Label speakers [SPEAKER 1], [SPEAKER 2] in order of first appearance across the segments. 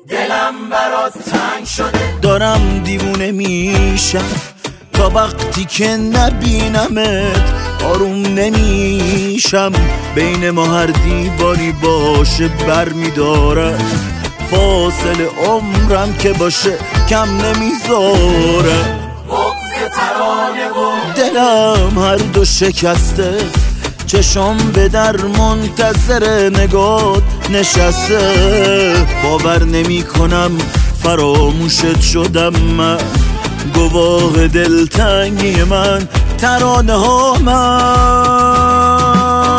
[SPEAKER 1] دلم برات تنگ شده،
[SPEAKER 2] دارم دیوونه میشم تا وقتی که نبینمت آروم نمیشم. بین ما هر دیواری باشه برمیداره، فاصله عمرم که باشه کم نمیذاره.
[SPEAKER 1] بغض ترانه و
[SPEAKER 2] دلم هر دو شکسته، چشم به در منتظر نگات نشسته. باور نمی کنم فراموشت شدم من، گواه دلتنگی من ترانه ها من.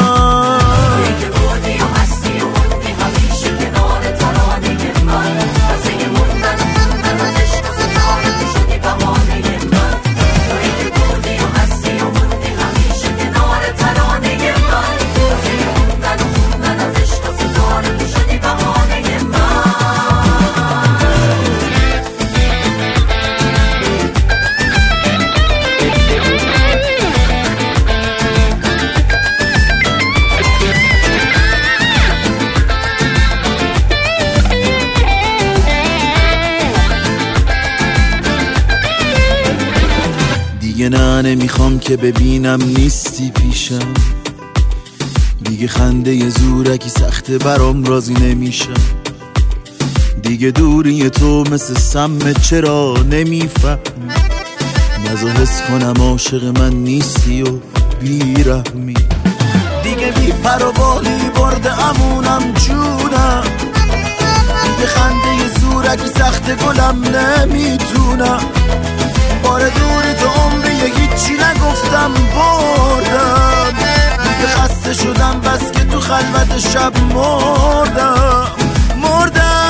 [SPEAKER 2] دیگه نه نمیخوام که ببینم نیستی پیشم، دیگه خنده زورکی سخته برام راضی نمیشم. دیگه دوری تو مثل سم چرا نمیفهمی، نزا حس کنم عاشق من نیستی و بیرحمی. دیگه بی پر و بالی برده امونم جونم، دیگه خنده زورکی سخته گلم نمیتونم. بار دوری تو عمری هیچی نگفتم بردم، دیگه خسته شدم بس که تو خلوت شب مردم.